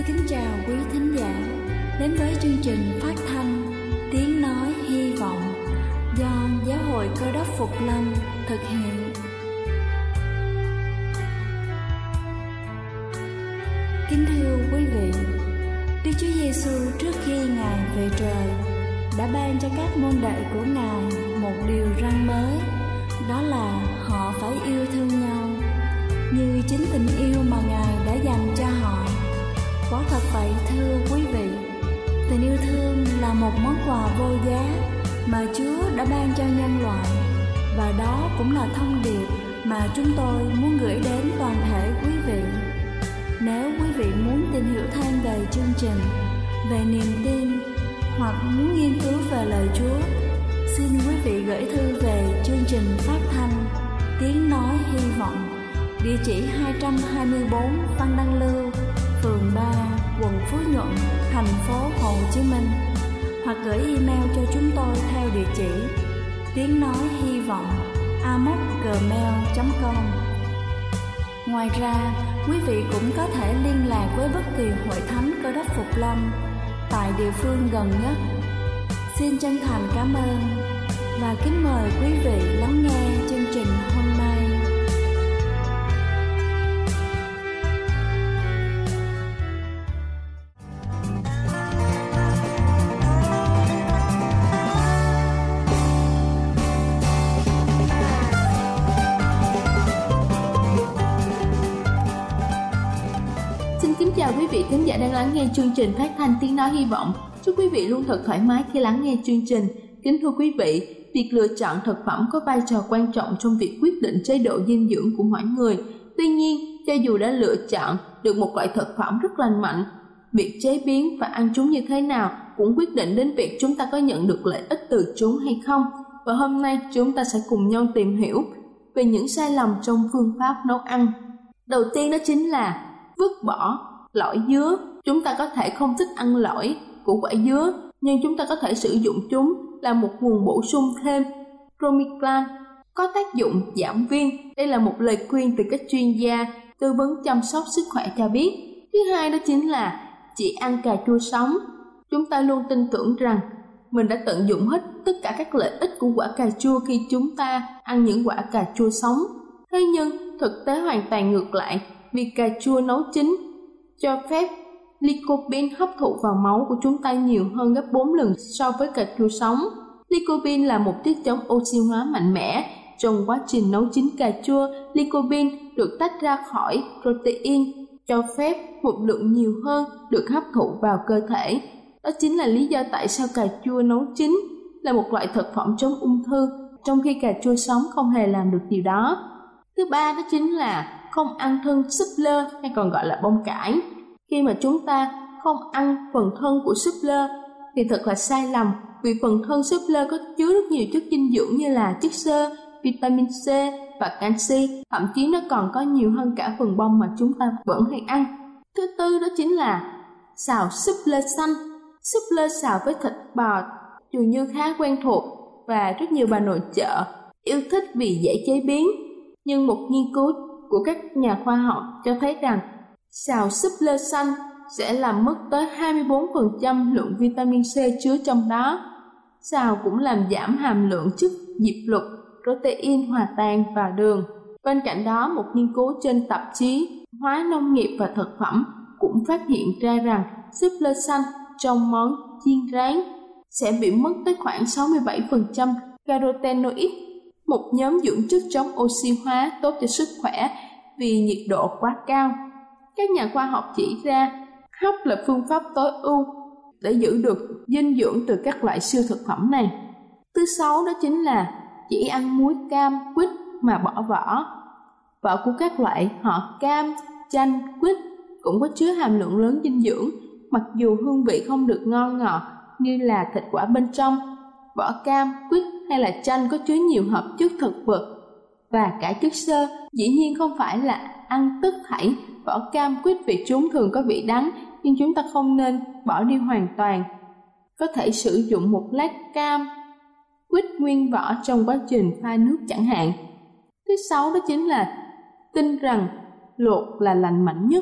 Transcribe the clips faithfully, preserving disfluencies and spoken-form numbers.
kính chào quý thính giả đến với chương trình phát thanh Tiếng Nói Hy Vọng do Giáo hội Cơ Đốc Phục Lâm thực hiện. Kính thưa quý vị, Đức Chúa Giêsu trước khi Ngài về trời đã ban cho các môn đệ của Ngài một điều răn mới, đó là họ phải yêu thương nhau như chính tình yêu mà Ngài đã dành cho họ. Quả thật vậy thưa quý vị, tình yêu thương là một món quà vô giá mà Chúa đã ban cho nhân loại, và đó cũng là thông điệp mà chúng tôi muốn gửi đến toàn thể quý vị. Nếu quý vị muốn tìm hiểu thêm về chương trình, về niềm tin hoặc muốn nghiên cứu về lời Chúa, xin quý vị gửi thư về chương trình phát thanh Tiếng Nói Hy Vọng, địa chỉ hai trăm hai mươi tư Văn Đăng Lưu, phường ba, quận Phú Nhuận, thành phố Hồ Chí Minh, hoặc gửi email cho chúng tôi theo địa chỉ tiếng nói hy vọng a m o c gmail chấm com. Ngoài ra, quý vị cũng có thể liên lạc với bất kỳ hội thánh Cơ Đốc Phục Lâm tại địa phương gần nhất. Xin chân thành cảm ơn và kính mời quý vị lắng nghe chương trình hôm nay. Chào quý vị khán giả đang lắng nghe chương trình phát thanh Tiếng Nói Hy Vọng. Chúc quý vị luôn thật thoải mái khi lắng nghe chương trình. Kính thưa quý vị, việc lựa chọn thực phẩm có vai trò quan trọng trong việc quyết định chế độ dinh dưỡng của mỗi người. Tuy nhiên, cho dù đã lựa chọn được một loại thực phẩm rất lành mạnh, việc chế biến và ăn chúng như thế nào cũng quyết định đến việc chúng ta có nhận được lợi ích từ chúng hay không. Và hôm nay chúng ta sẽ cùng nhau tìm hiểu về những sai lầm trong phương pháp nấu ăn. Đầu tiên đó chính là vứt bỏ lõi dứa. Chúng ta có thể không thích ăn lõi của quả dứa, nhưng chúng ta có thể sử dụng chúng là một nguồn bổ sung thêm bromelain, có tác dụng giảm viêm. Đây là một lời khuyên từ các chuyên gia tư vấn chăm sóc sức khỏe cho biết. Thứ hai đó chính là chỉ ăn cà chua sống. Chúng ta luôn tin tưởng rằng mình đã tận dụng hết tất cả các lợi ích của quả cà chua khi chúng ta ăn những quả cà chua sống. Thế nhưng thực tế hoàn toàn ngược lại, vì cà chua nấu chín cho phép lycopene hấp thụ vào máu của chúng ta nhiều hơn gấp bốn lần so với cà chua sống. Lycopene là một chất chống oxy hóa mạnh mẽ. Trong quá trình nấu chín cà chua, lycopene được tách ra khỏi protein, cho phép một lượng nhiều hơn được hấp thụ vào cơ thể. Đó chính là lý do tại sao cà chua nấu chín là một loại thực phẩm chống ung thư, trong khi cà chua sống không hề làm được điều đó. Thứ ba đó chính là không ăn thân súp lơ hay còn gọi là bông cải. Khi mà chúng ta không ăn phần thân của súp lơ thì thật là sai lầm, vì phần thân súp lơ có chứa rất nhiều chất dinh dưỡng như là chất xơ, vitamin C và canxi, thậm chí nó còn có nhiều hơn cả phần bông mà chúng ta vẫn hay ăn. Thứ tư đó chính là xào súp lơ xanh. Súp lơ xào với thịt bò dường như khá quen thuộc và rất nhiều bà nội trợ yêu thích vì dễ chế biến. Nhưng một nghiên cứu của các nhà khoa học cho thấy rằng xào súp lơ xanh sẽ làm mất tới hai mươi bốn phần trăm lượng vitamin C chứa trong đó. Xào cũng làm giảm hàm lượng chất diệp lục, protein hòa tan và đường. Bên cạnh đó, một nghiên cứu trên tạp chí Hóa nông nghiệp và thực phẩm cũng phát hiện ra rằng súp lơ xanh trong món chiên rán sẽ bị mất tới khoảng sáu mươi bảy phần trăm carotenoid, một nhóm dưỡng chất chống oxy hóa tốt cho sức khỏe vì nhiệt độ quá cao. Các nhà khoa học chỉ ra hấp là phương pháp tối ưu để giữ được dinh dưỡng từ các loại siêu thực phẩm này. Thứ sáu đó chính là chỉ ăn muối cam, quýt mà bỏ vỏ. Vỏ của các loại họ cam, chanh, quýt cũng có chứa hàm lượng lớn dinh dưỡng, mặc dù hương vị không được ngon ngọt như là thịt quả bên trong. Vỏ cam, quýt hay là chanh có chứa nhiều hợp chất thực vật và cả chất xơ. Dĩ nhiên không phải là ăn tất thảy vỏ cam, quýt vì chúng thường có vị đắng, nhưng chúng ta không nên bỏ đi hoàn toàn. Có thể sử dụng một lát cam, quýt nguyên vỏ trong quá trình pha nước chẳng hạn. Thứ sáu đó chính là tin rằng luộc là lành mạnh nhất.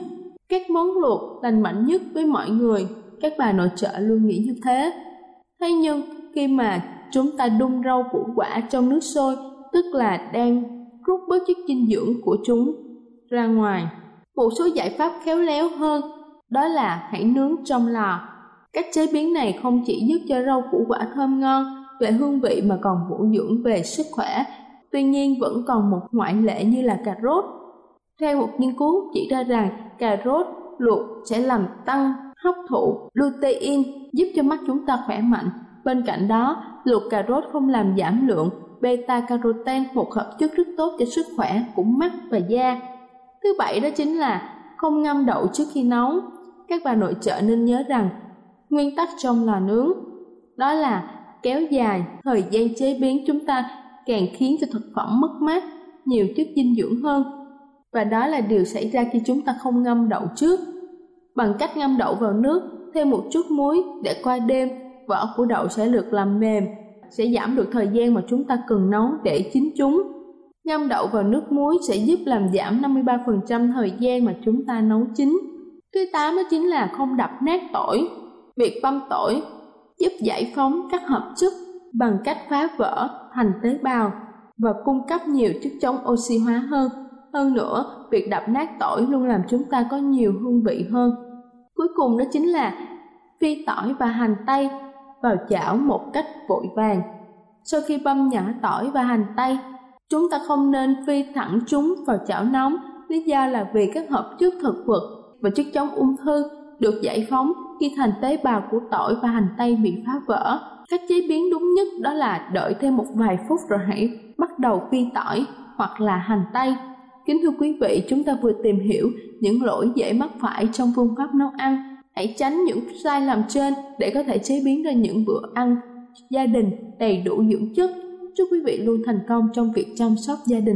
các món luộc lành mạnh nhất với mọi người. Các bà nội trợ luôn nghĩ như thế. Thế nhưng khi mà chúng ta đun rau củ quả trong nước sôi, tức là đang rút bớt chất dinh dưỡng của chúng ra ngoài. Một số giải pháp khéo léo hơn đó là hãy nướng trong lò. Cách chế biến này không chỉ giúp cho rau củ quả thơm ngon về hương vị mà còn bổ dưỡng về sức khỏe. Tuy nhiên vẫn còn một ngoại lệ như là cà rốt. Theo một nghiên cứu chỉ ra rằng cà rốt luộc sẽ làm tăng hấp thụ lutein, giúp cho mắt chúng ta khỏe mạnh. Bên cạnh đó, luộc cà rốt không làm giảm lượng beta-carotene, một hợp chất rất tốt cho sức khỏe của mắt và da. Thứ bảy đó chính là không ngâm đậu trước khi nấu. Các bà nội trợ nên nhớ rằng nguyên tắc trong lò nướng đó là kéo dài thời gian chế biến, chúng ta càng khiến cho thực phẩm mất mát nhiều chất dinh dưỡng hơn. Và đó là điều xảy ra khi chúng ta không ngâm đậu trước. Bằng cách ngâm đậu vào nước, thêm một chút muối để qua đêm, vỏ của đậu sẽ được làm mềm, sẽ giảm được thời gian mà chúng ta cần nấu để chín chúng. Ngâm đậu vào nước muối sẽ giúp làm giảm năm mươi ba phần trăm thời gian mà chúng ta nấu chín. Thứ tám đó chính là không đập nát tỏi. Việc băm tỏi giúp giải phóng các hợp chất bằng cách phá vỡ thành tế bào và cung cấp nhiều chất chống oxy hóa hơn. Hơn nữa, việc đập nát tỏi luôn làm chúng ta có nhiều hương vị hơn. Cuối cùng đó chính là phi tỏi và hành tây vào chảo một cách vội vàng. Sau khi băm nhỏ tỏi và hành tây, chúng ta không nên phi thẳng chúng vào chảo nóng. Lý do là vì các hợp chất thực vật và chất chống ung thư được giải phóng khi thành tế bào của tỏi và hành tây bị phá vỡ. Cách chế biến đúng nhất đó là đợi thêm một vài phút rồi hãy bắt đầu phi tỏi hoặc là hành tây. Kính thưa quý vị, chúng ta vừa tìm hiểu những lỗi dễ mắc phải trong phương pháp nấu ăn. Hãy tránh những sai lầm trên để có thể chế biến ra những bữa ăn gia đình đầy đủ dưỡng chất. Chúc quý vị luôn thành công trong việc chăm sóc gia đình.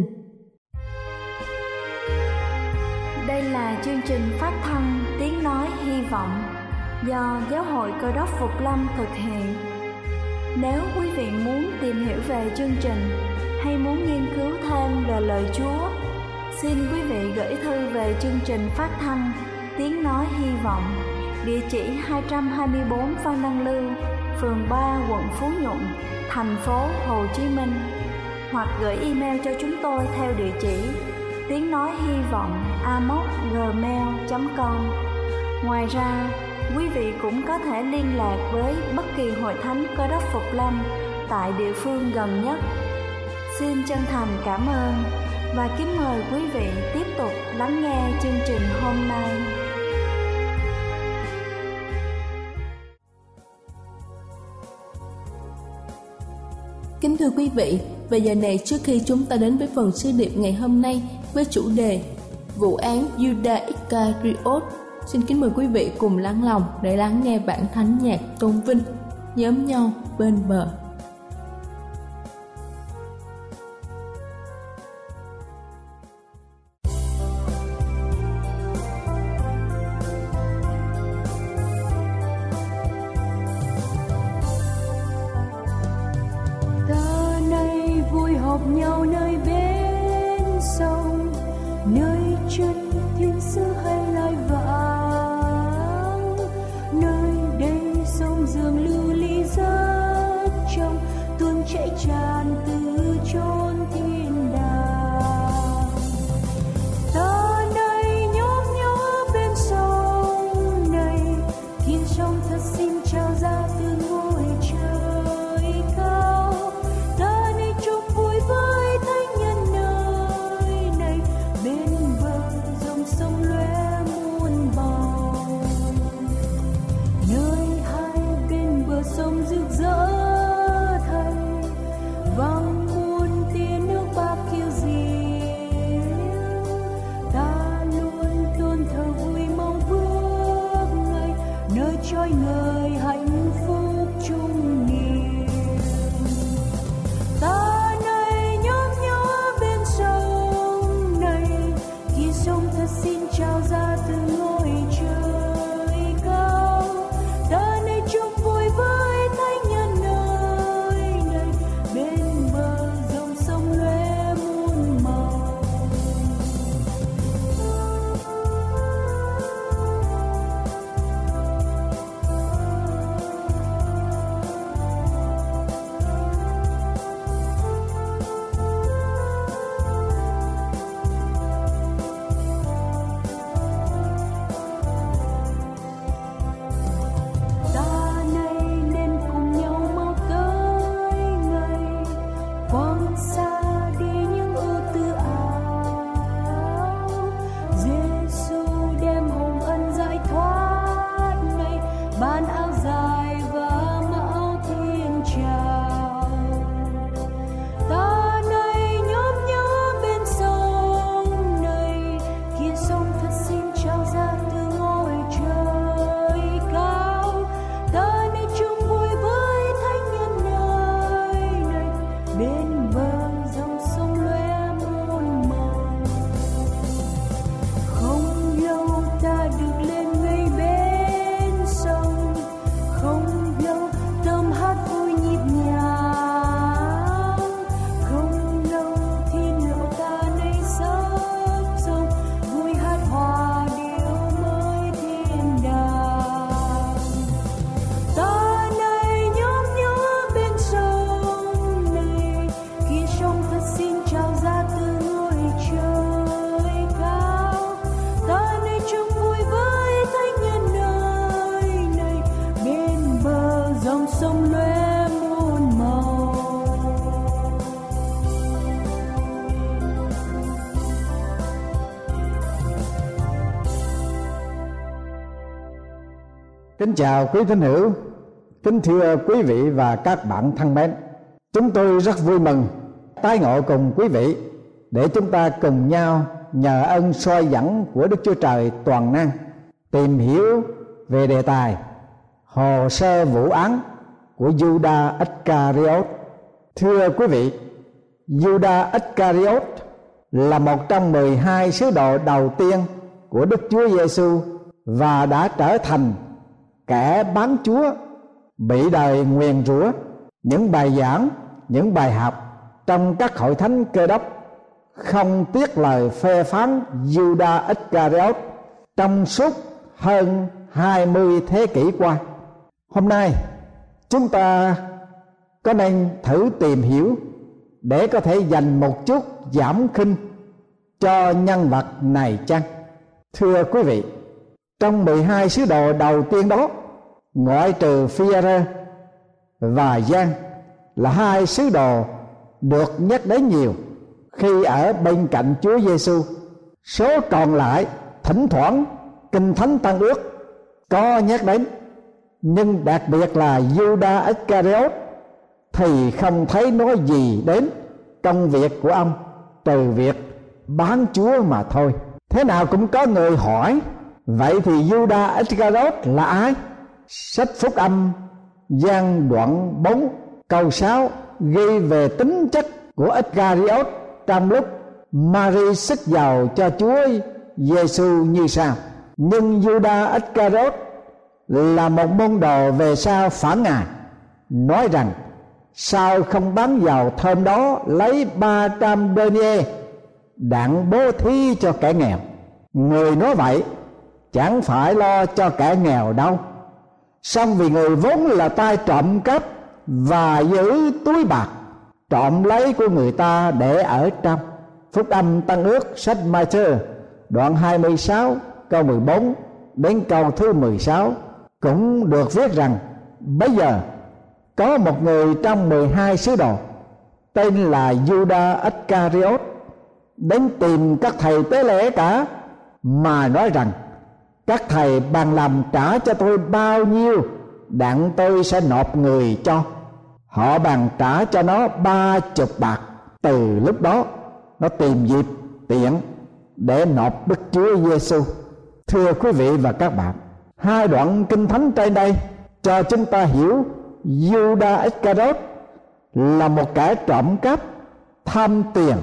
Đây là chương trình phát thanh Tiếng Nói Hy Vọng do Giáo hội Cơ đốc Phục Lâm thực hiện. Nếu quý vị muốn tìm hiểu về chương trình hay muốn nghiên cứu thêm về lời Chúa, xin quý vị gửi thư về chương trình phát thanh Tiếng Nói Hy Vọng, địa chỉ hai trăm hai mươi tư Phan Đăng Lưu, phường ba, quận Phú Nhuận, thành phố Hồ Chí Minh, hoặc gửi email cho chúng tôi theo địa chỉ tiếng nói hy vọng a m o s gmail chấm com. Ngoài ra, quý vị cũng có thể liên lạc với bất kỳ hội thánh Cơ đốc Phục Lâm tại địa phương gần nhất. Xin chân thành cảm ơn và kính mời quý vị tiếp tục lắng nghe chương trình hôm nay. Kính thưa quý vị, và giờ này trước khi chúng ta đến với phần sứ điệp ngày hôm nay với chủ đề vụ án Judas Iscariot, xin kính mời quý vị cùng lắng lòng để lắng nghe bản thánh nhạc tôn vinh Nhóm nhau bên bờ. Họp nhau nơi bên sông, nơi chân thiên sứ hay lai vãng, nơi đây sông dường lưu ly rất trong, tuôn chảy tràn từ chốn thiên đàng. Ta này nhóm nhau ở bên sông này, thiên sông thật xinh trao ra từ ngôi trời cao. Ta này chúc vui với thánh Kính chào quý thính hữu, kính thưa quý vị và các bạn thân mến. Chúng tôi rất vui mừng tái ngộ cùng quý vị để chúng ta cùng nhau nhờ ơn soi dẫn của Đức Chúa Trời toàn năng tìm hiểu về đề tài hồ sơ vụ án của Judas Iscariot. Thưa quý vị, Judas Iscariot là một trong mười hai sứ đồ đầu tiên của Đức Chúa Giêsu và đã trở thành kẻ bán Chúa, bị đời nguyền rủa. Những bài giảng, những bài học trong các hội thánh Cơ Đốc không tiếc lời phê phán Judas Iscariot trong suốt hơn hai mươi thế kỷ qua. Hôm nay chúng ta có nên thử tìm hiểu để có thể dành một chút giảm khinh cho nhân vật này chăng? Thưa quý vị, trong mười hai sứ đồ đầu tiên đó, ngoại trừ Phi-e-rơ và Giăng là hai sứ đồ được nhắc đến nhiều khi ở bên cạnh Chúa Giêsu, số còn lại thỉnh thoảng Kinh Thánh Tân Ước có nhắc đến, nhưng đặc biệt là Judas Iscariot thì không thấy nói gì đến công việc của ông trừ việc bán Chúa mà thôi. Thế nào cũng có người hỏi, vậy thì Judas Iscariot là ai? Sách Phúc Âm Giăng đoạn bốn câu sáu ghi về tính chất của Iscariot trong lúc Mary sức giàu cho Chúa Giêsu như sau: nhưng Judas Iscariot là một môn đồ về sau phản Ngài, nói rằng sao không bán giàu thơm đó lấy ba trăm denier đặng bố thí cho kẻ nghèo. Người nói vậy chẳng phải lo cho kẻ nghèo đâu, song vì người vốn là tay trộm cắp và giữ túi bạc, trộm lấy của người ta để ở trong. Phúc Âm Tân Ước sách Ma-thơ đoạn hai mươi sáu câu mười bốn đến câu thứ mười sáu cũng được viết rằng: bây giờ có một người trong mười hai sứ đồ tên là Judas Iscariot đến tìm các thầy tế lễ cả, mà nói rằng các thầy bằng lòng trả cho tôi bao nhiêu đặng tôi sẽ nộp người cho. Họ bằng trả cho nó ba chục bạc. Từ lúc đó nó tìm dịp tiện để nộp Đức Chúa Giêsu. Thưa quý vị và các bạn, hai đoạn Kinh Thánh trên đây cho chúng ta hiểu Judas Iscariot là một kẻ trộm cắp, tham tiền,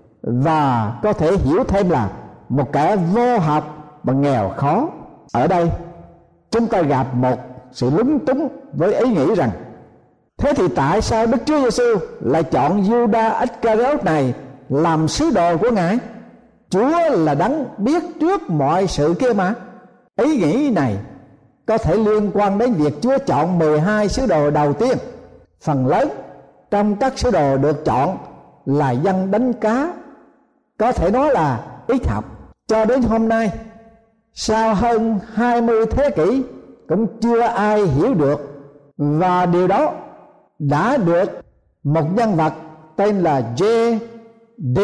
và có thể hiểu thêm là một kẻ vô học và nghèo khó. Ở đây chúng ta gặp một sự lúng túng với ý nghĩ rằng thế thì tại sao Đức Chúa Giêsu lại chọn Judas Iscariot này làm sứ đồ của Ngài? Chúa là đấng biết trước mọi sự kia mà. Ý nghĩ này có thể liên quan đến việc Chúa chọn mười hai sứ đồ đầu tiên. Phần lớn trong các sứ đồ được chọn là dân đánh cá, có thể nói là ít học. Cho đến hôm nay, sau hơn hai mươi thế kỷ, cũng chưa ai hiểu được, và điều đó đã được một nhân vật tên là J D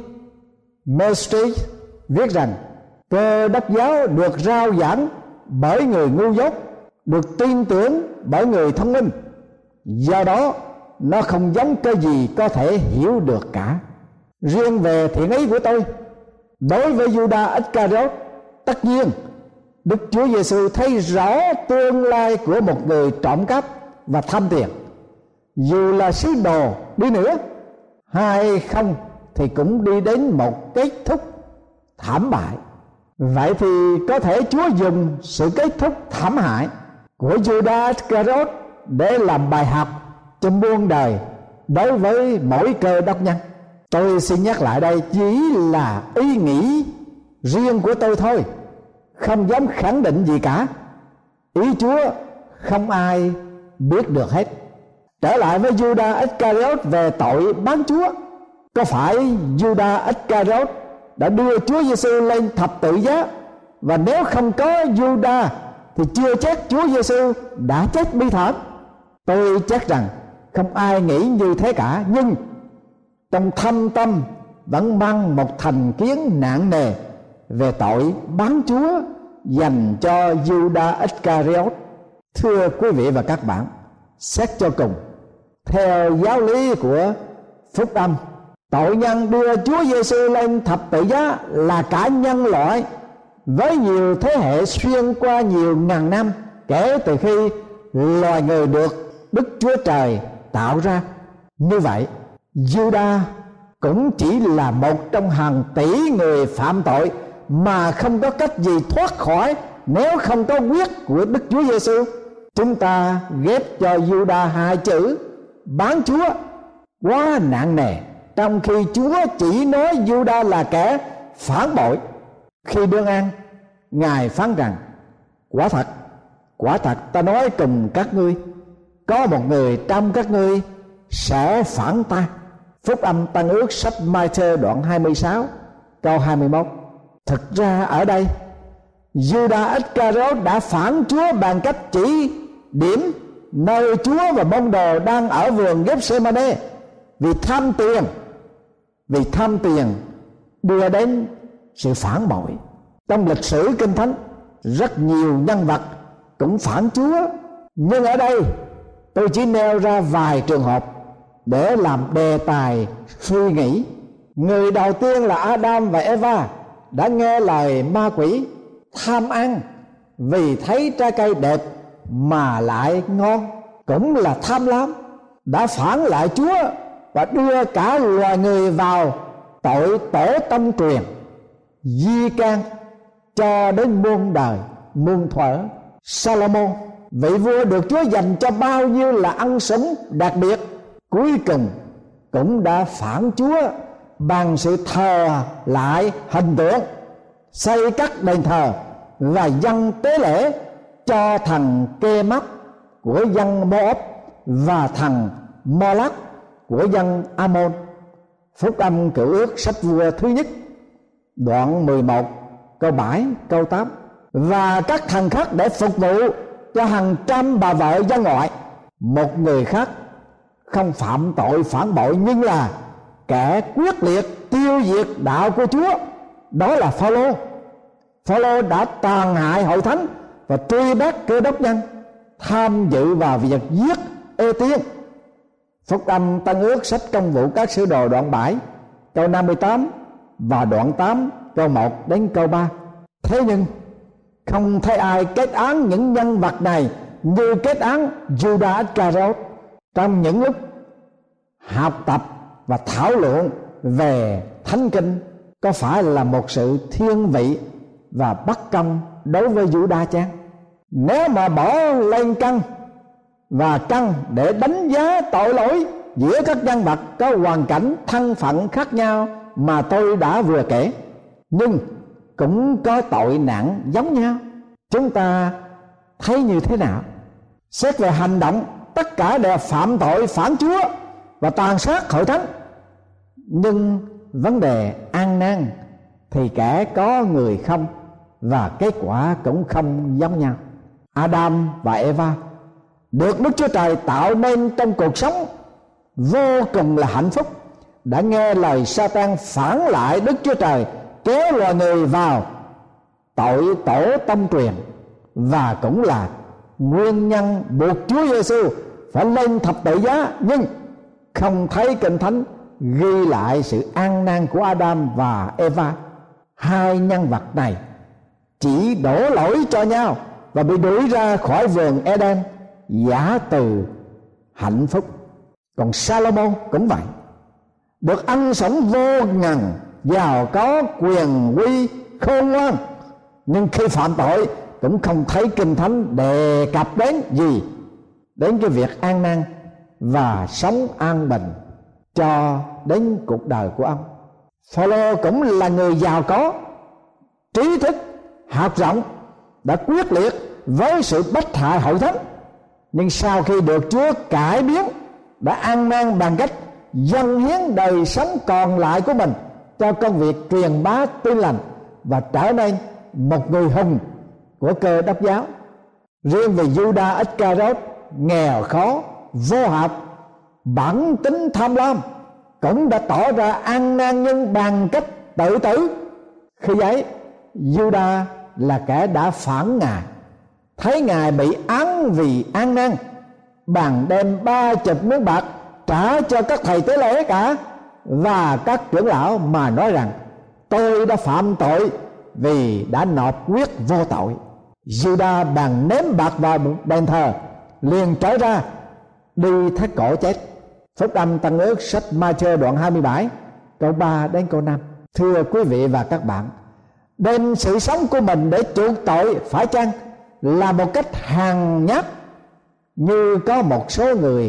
Maestri viết rằng Cơ Đốc giáo được rao giảng bởi người ngu dốt, được tin tưởng bởi người thông minh, do đó nó không giống cái gì có thể hiểu được cả. Riêng về thiện ý của tôi đối với Judas Iscariot, tất nhiên Đức Chúa Giêsu thấy rõ tương lai của một người trộm cắp và tham tiền. Dù là sứ đồ đi nữa hay không thì cũng đi đến một kết thúc thảm bại. Vậy thì có thể Chúa dùng sự kết thúc thảm hại của Judas Iscariot để làm bài học cho muôn đời đối với mỗi Cơ Đốc nhân. Tôi xin nhắc lại đây chỉ là ý nghĩ riêng của tôi thôi, không dám khẳng định gì cả. Ý Chúa không ai biết được hết. Trở lại với Judas Iscariot về tội bán Chúa, có phải Judas Iscariot đã đưa Chúa Giêsu lên thập tự giá, và nếu không có Judas thì chưa chắc Chúa Giêsu đã chết bi thảm? Tôi chắc rằng không ai nghĩ như thế cả, nhưng trong thâm tâm vẫn mang một thành kiến nặng nề về tội bán Chúa dành cho Judas Iscariot. Thưa quý vị và các bạn, xét cho cùng, theo giáo lý của phúc âm, tội nhân đưa Chúa Giêsu lên thập tự giá là cả nhân loại với nhiều thế hệ xuyên qua nhiều ngàn năm kể từ khi loài người được Đức Chúa Trời tạo ra. Như vậy, Giuđa cũng chỉ là một trong hàng tỷ người phạm tội mà không có cách gì thoát khỏi nếu không có huyết của Đức Chúa Giêsu. Chúng ta ghép cho Giuđa hai chữ bán Chúa quá nặng nề, trong khi Chúa chỉ nói Giuđa là kẻ phản bội. Khi đương ăn, Ngài phán rằng: quả thật, quả thật ta nói cùng các ngươi, có một người trong các ngươi sẽ phản ta. Phúc âm Tân Ước sách Ma-thơ đoạn hai mươi sáu câu hai mươi mốt. Thực ra ở đây Giuđa Iscariot đã phản Chúa bằng cách chỉ điểm nơi Chúa và môn đồ đang ở vườn Gethsemane vì tham tiền. Vì tham tiền đưa đến sự phản bội. Trong lịch sử Kinh Thánh, rất nhiều nhân vật cũng phản Chúa, nhưng ở đây tôi chỉ nêu ra vài trường hợp để làm đề tài suy nghĩ. Người đầu tiên là Adam và Eva đã nghe lời ma quỷ, tham ăn vì thấy trái cây đẹp mà lại ngon, cũng là tham lam, đã phản lại Chúa và đưa cả loài người vào tội tổ tông truyền, di can cho đến muôn đời muôn thuở. Salomon, vị vua được Chúa dành cho bao nhiêu là ân sủng đặc biệt, cuối cùng cũng đã phản Chúa bằng sự thờ lại hình tượng, xây các đền thờ và dâng tế lễ cho thần Kê-móc của dân Mô-ốp và thần Mô-lắc của dân Amon. Phúc âm Cựu Ước sách Vua thứ nhất đoạn mười một câu bảy câu tám. Và các thần khác để phục vụ cho hàng trăm bà vợ dân ngoại. Một người khác không phạm tội phản bội nhưng là kẻ quyết liệt tiêu diệt đạo của Chúa, đó là Phao-lô. Phao-lô đã tàn hại hội thánh và truy bắt Cơ Đốc nhân, tham dự vào việc giết Ê-tiên. Phúc âm Tân Ước sách Công vụ các sứ đồ đoạn bảy câu năm mươi tám và đoạn tám câu một đến câu ba. Thế nhưng không thấy ai kết án những nhân vật này như kết án Giuđa Iscariot. Trong những lúc học tập và thảo luận về Thánh Kinh, có phải là một sự thiên vị và bất công đối với Giuđa chăng? Nếu mà bỏ lên cân và cân để đánh giá tội lỗi giữa các nhân vật có hoàn cảnh thân phận khác nhau mà tôi đã vừa kể, nhưng cũng có tội nặng giống nhau, chúng ta thấy như thế nào? Xét về hành động, tất cả đều phạm tội phản Chúa và tàn sát hội thánh. Nhưng vấn đề ăn năn thì kẻ có người không, và kết quả cũng không giống nhau. Adam và Eva được Đức Chúa Trời tạo nên trong cuộc sống vô cùng là hạnh phúc, đã nghe lời Sa-tan phản lại Đức Chúa Trời, kéo loài người vào tội tổ tông truyền, và cũng là nguyên nhân buộc Chúa Giêsu phải lên thập tự giá. Nhưng không thấy Kinh Thánh ghi lại sự ăn năn của Adam và Eva. Hai nhân vật này chỉ đổ lỗi cho nhau và bị đuổi ra khỏi vườn Eden, giả từ hạnh phúc. Còn Salomon cũng vậy, được ân sủng vô ngần, giàu có, quyền uy, khôn ngoan, nhưng khi phạm tội cũng không thấy Kinh Thánh đề cập đến gì đến cái việc an năn và sống an bình cho đến cuộc đời của ông. Phao-lô cũng là người giàu có, trí thức, học rộng, đã quyết liệt với sự bách hại hội thánh, nhưng sau khi được Chúa cải biến, đã ăn năn bằng cách dâng hiến đời sống còn lại của mình cho công việc truyền bá tin lành và trở nên một người hùng của Cơ Đốc giáo. Riêng về Giuđa Iscariot, nghèo khó, vô học, bản tính tham lam, cũng đã tỏ ra ăn năn nhân bằng cách tự tử. Khi ấy Giuđa là kẻ đã phản Ngài, thấy Ngài bị án vì ăn năn, bèn đem ba chục miếng bạc trả cho các thầy tế lễ cả và các trưởng lão, mà nói rằng: tôi đã phạm tội vì đã nộp quyết vô tội. Juda bèn ném bạc vào đền thờ, liền trở ra đi thắt cổ chết. Phúc âm Tân Ước sách Ma-thơ đoạn hai mươi bảy câu ba đến câu năm. Thưa quý vị và các bạn, đem sự sống của mình để chuộc tội phải chăng là một cách hèn nhát như có một số người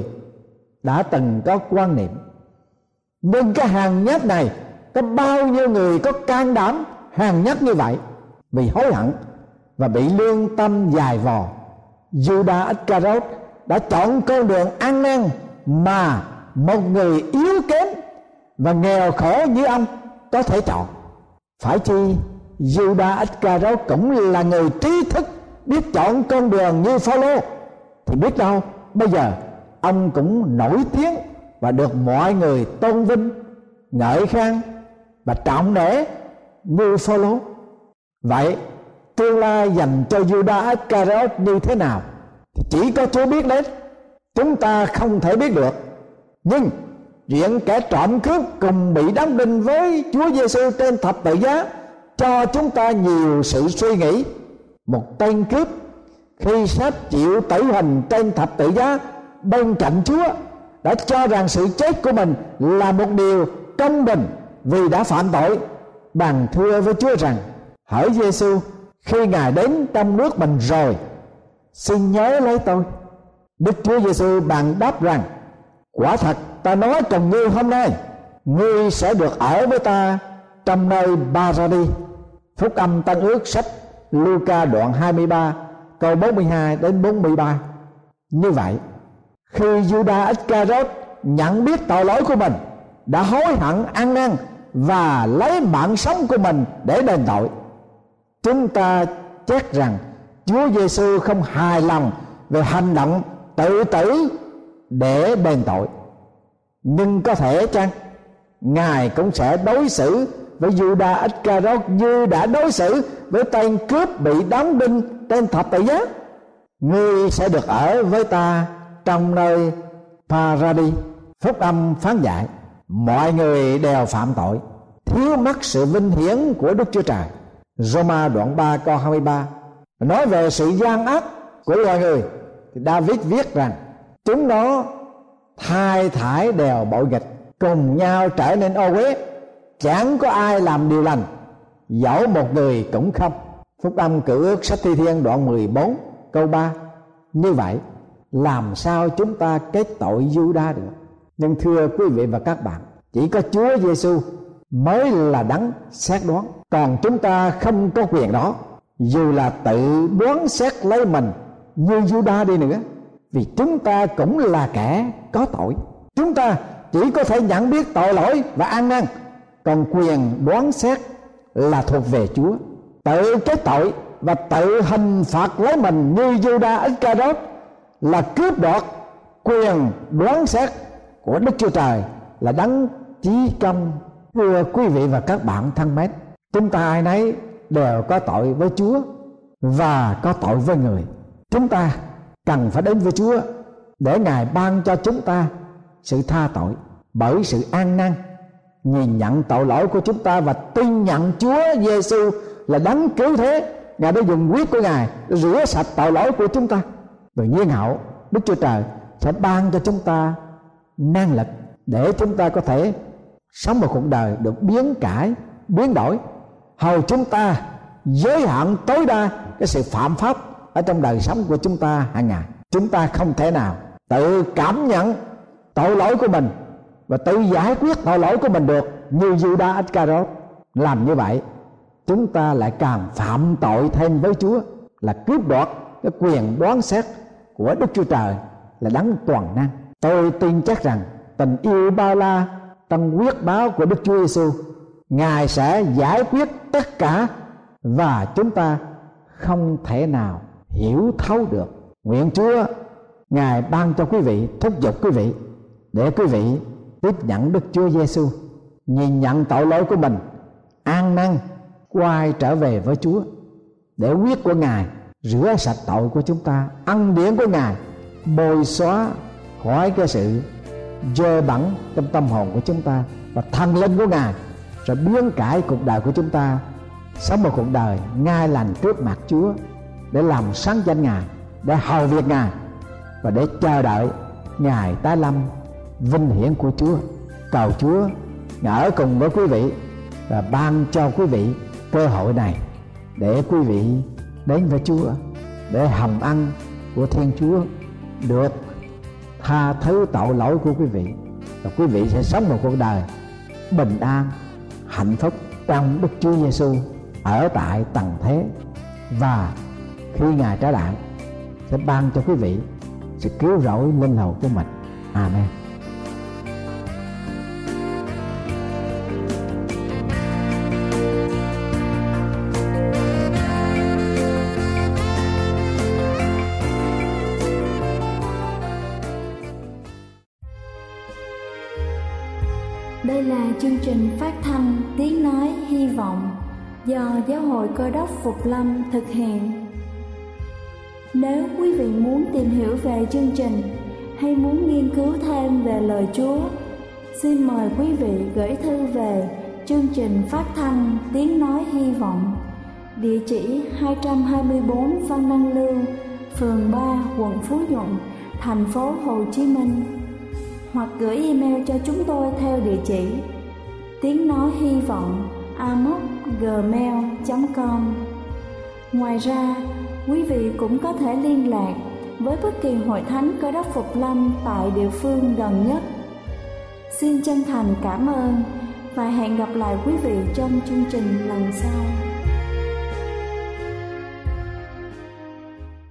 đã từng có quan niệm? Nhưng cái hèn nhát này, có bao nhiêu người có can đảm hèn nhát như vậy vì hối hận và bị lương tâm dài vò? Judas Iscariot đã chọn con đường ăn năn mà một người yếu kém và nghèo khổ như ông có thể chọn. Phải chi Judas Iscariot cũng là người trí thức, biết chọn con đường như Phao-lô, thì biết đâu bây giờ ông cũng nổi tiếng và được mọi người tôn vinh, ngợi khen và trọng nể như Phao-lô. Vậy tương lai dành cho Judas Iscariot như thế nào thì chỉ có Chúa biết đến, chúng ta không thể biết được. Nhưng chuyện kẻ trộm cướp cùng bị đóng đinh với Chúa Giêsu trên thập tự giá cho chúng ta nhiều sự suy nghĩ. Một tên cướp khi sắp chịu tử hình trên thập tự giá bên cạnh Chúa đã cho rằng sự chết của mình là một điều công bình vì đã phạm tội. Bằng thưa với Chúa rằng: hỡi Giêsu, khi Ngài đến trong nước mình rồi, xin nhớ lấy tôi. Đức Chúa Giêsu bàn đáp rằng: quả thật ta nói cùng ngươi hôm nay, ngươi sẽ được ở với ta trong nơi Ba-ra-đi. Phúc âm Tân Ước sách Luca đoạn hai mươi ba câu bốn mươi hai đến bốn mươi ba. Như vậy, khi Judas Iscariot nhận biết tội lỗi của mình, đã hối hận ăn năn và lấy mạng sống của mình để đền tội, chúng ta chắc rằng Chúa Giêsu không hài lòng về hành động tự tử để đền tội. Nhưng có thể chăng Ngài cũng sẽ đối xử với Judas Iscariot như đã đối xử với tên cướp bị đóng đinh trên thập tự giá? Ngươi sẽ được ở với ta trong nơi Ba-ra-đi. Phúc âm phán dạy mọi người đều phạm tội, thiếu mất sự vinh hiển của Đức Chúa Trời. Roma đoạn ba câu hai mươi ba nói về sự gian ác của loài người thì David viết rằng: chúng nó thay thải đều bội nghịch, cùng nhau trở nên ô uế, chẳng có ai làm điều lành, dẫu một người cũng không. Phúc âm Cựu Ước sách Thi Thiên đoạn mười bốn câu ba. Như vậy làm sao chúng ta kết tội Judas được? Nhưng thưa quý vị và các bạn, chỉ có Chúa Giêsu mới là đấng xét đoán, còn chúng ta không có quyền đó, dù là tự đoán xét lấy mình như Judas đi nữa, vì chúng ta cũng là kẻ có tội. Chúng ta chỉ có thể nhận biết tội lỗi và ăn năn, còn quyền đoán xét là thuộc về Chúa. Tự kết tội và tự hình phạt lấy mình như Judas Iscariot là cướp đoạt quyền đoán xét của Đức Chúa Trời, là đấng chí công. Thưa quý vị và các bạn thân mến, chúng ta ai nấy đều có tội với Chúa và có tội với người. Chúng ta cần phải đến với Chúa để Ngài ban cho chúng ta sự tha tội bởi sự ăn năn, nhìn nhận tội lỗi của chúng ta và tin nhận Chúa Giêsu là đấng cứu thế. Ngài đã dùng huyết của Ngài để rửa sạch tội lỗi của chúng ta. Tự nhiên hậu Đức Chúa Trời sẽ ban cho chúng ta năng lực để chúng ta có thể sống một cuộc đời được biến cải, biến đổi, hầu chúng ta giới hạn tối đa cái sự phạm pháp ở trong đời sống của chúng ta hàng ngày. Chúng ta không thể nào tự cảm nhận tội lỗi của mình và tự giải quyết tội lỗi của mình được như Judas Iscariot. Làm như vậy, chúng ta lại càng phạm tội thêm với Chúa, là cướp đoạt cái quyền đoán xét của Đức Chúa Trời là đấng toàn năng. Tôi tin chắc rằng tình yêu bao la trong quyết báo của Đức Chúa Giêsu, Ngài sẽ giải quyết tất cả và chúng ta không thể nào hiểu thấu được. Nguyện Chúa Ngài ban cho quý vị, thúc giục quý vị để quý vị tiếp nhận Đức Chúa Giêsu, nhìn nhận tội lỗi của mình, an năn, quay trở về với Chúa, để huyết của Ngài rửa sạch tội của chúng ta. Ân điển của Ngài bôi xóa khỏi cái sự dơ bẩn trong tâm hồn của chúng ta, và thần linh của Ngài sẽ biến cải cuộc đời của chúng ta, sống một cuộc đời ngay lành trước mặt Chúa, để làm sáng danh Ngài, để hầu việc Ngài, và để chờ đợi Ngài tái lâm vinh hiển của Chúa. Cầu Chúa Ngài ở cùng với quý vị và ban cho quý vị cơ hội này để quý vị đến với Chúa, để hồng ân của Thiên Chúa được tha thứ tội lỗi của quý vị, và quý vị sẽ sống một cuộc đời bình an, hạnh phúc trong Đức Chúa Giêsu ở tại tầng thế. Và khi Ngài trở lại sẽ ban cho quý vị sự cứu rỗi linh hồn của mình. Amen. Đây là chương trình phát thanh Tiếng Nói Hy Vọng do Giáo hội Cơ đốc Phục Lâm thực hiện. Nếu quý vị muốn tìm hiểu về chương trình hay muốn nghiên cứu thêm về lời Chúa, xin mời quý vị gửi thư về chương trình phát thanh Tiếng Nói Hy Vọng, địa chỉ hai trăm hai mươi bốn Văn Đăng Lưu, phường ba, quận Phú Nhuận, thành phố Hồ Chí Minh, hoặc gửi email cho chúng tôi theo địa chỉ tiếng nói hy vọng a m o c gmail chấm com. Ngoài ra, quý vị cũng có thể liên lạc với bất kỳ hội thánh Cơ đốc Phục Lâm tại địa phương gần nhất. Xin chân thành cảm ơn và hẹn gặp lại quý vị trong chương trình lần sau.